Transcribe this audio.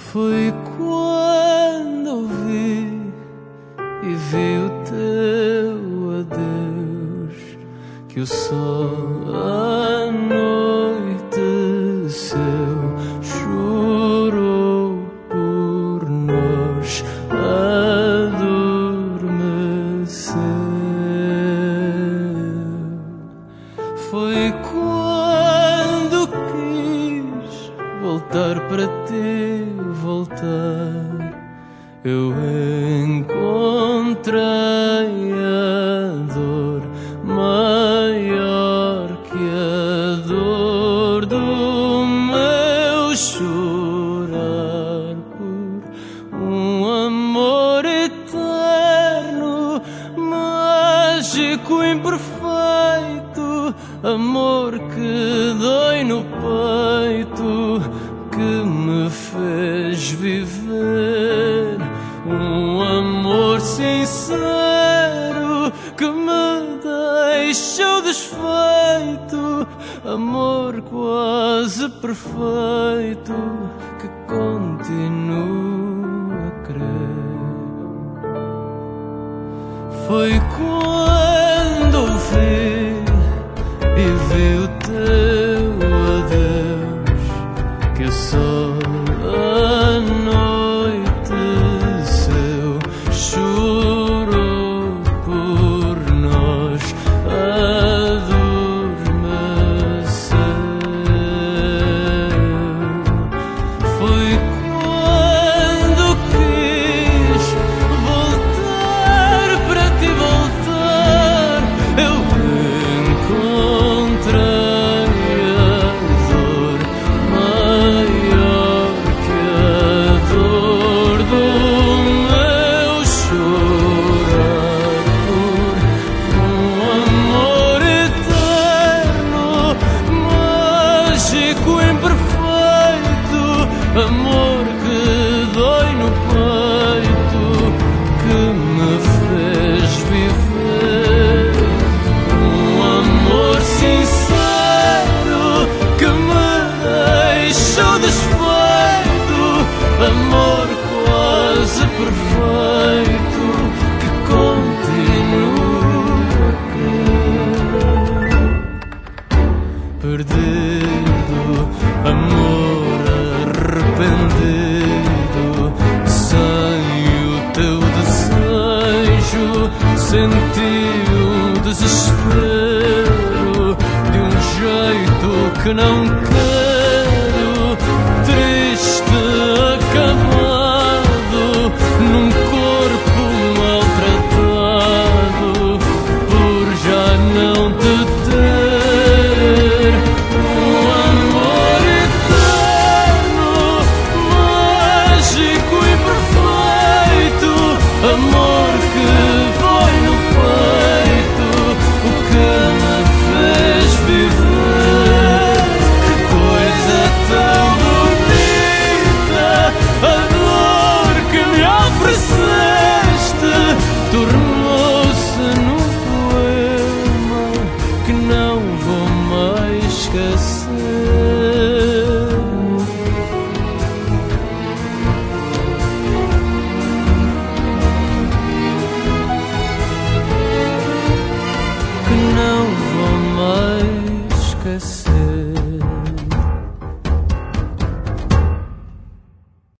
Foi quando ouvi e vi o teu adeus que o sol anoiteceu, chorou por nós, adormeceu. Foi quando quis voltar para ti, voltar, eu encontrei a dor maior que a dor do meu chorar por um amor eterno, mágico, imperfeito, amor que dói no peito, que me fez viver, um amor sincero que me deixou desfeito, amor quase perfeito que continuo a crer. Foi quando ouvi e vi o teu adeus que o sol anoiteceu, chorou por nós, adormeceu. Foi quando quis voltar para te voltar, eu encontrei a dor maior que a dor do meu chorar por um amor eterno, mágico, imperfeito, amor que dói no peito, que me fez viver, um amor sincero que me deixou desfeito, amor quase perfeito que continuo a crer. Perdido, amor arrependido, sem o teu desejo, senti o desespero de um jeito que não